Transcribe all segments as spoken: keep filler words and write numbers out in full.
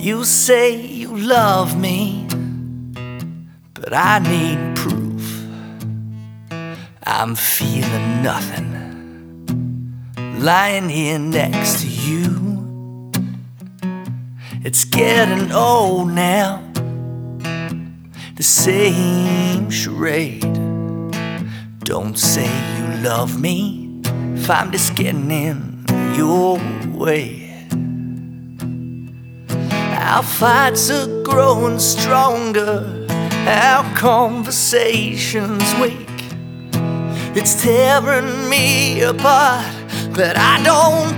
You say you love me, but I need proof. I'm feeling nothing lying here next to you. It's getting old now, the same charade. Don't say you love me if I'm just getting in your way. Our fights are growing stronger, our conversations weak. It's tearing me apart, but I don't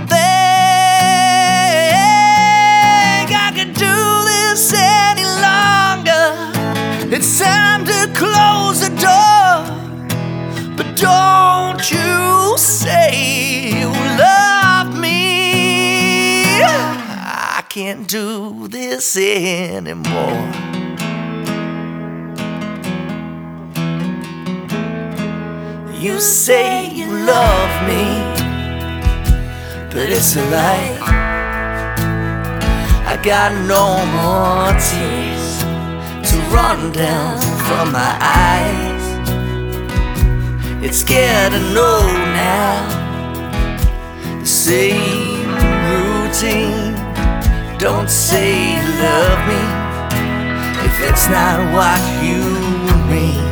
think I can do this any longer. It's time to close the door, but don't you say you love me. I can't do this anymore. You say you love me, but it's a lie. I got no more tears to run down from my eyes. It's getting old now, the same routine. Don't say you love me if it's not what you mean.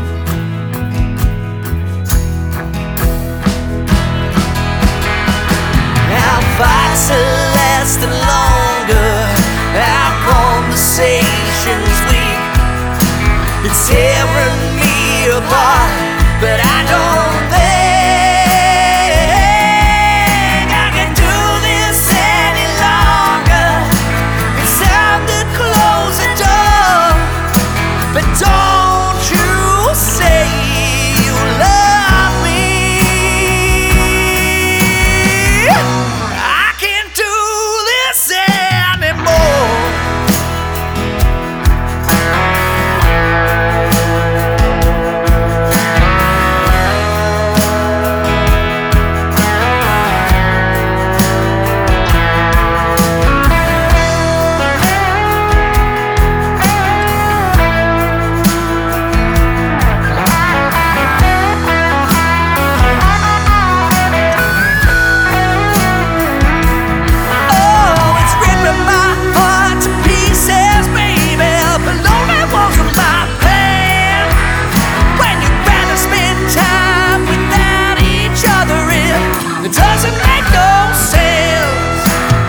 Our fights are lasting longer, our conversations weak. It's tearing me apart, but I don't think I can do this any longer. It's time to close the door, but don't you say you love me. I can't do this anymore. It doesn't make no sense.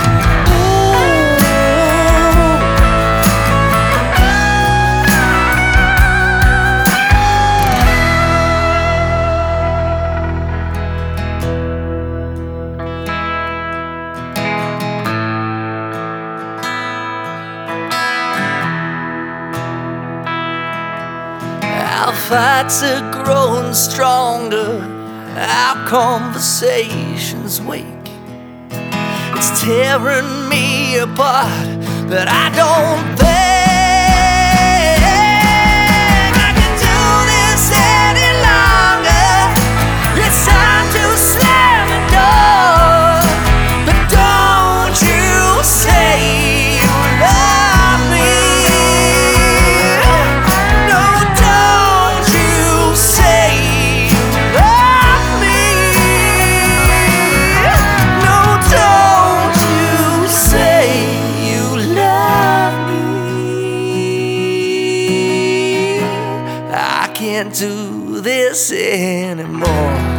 Our fights are growing stronger, our conversations weak. It's tearing me apart, but I don't think I can do this any longer. It's time to slam the door, but don't you say you love me. No, don't you say you love me. No, don't you say you love me. I can't do this anymore.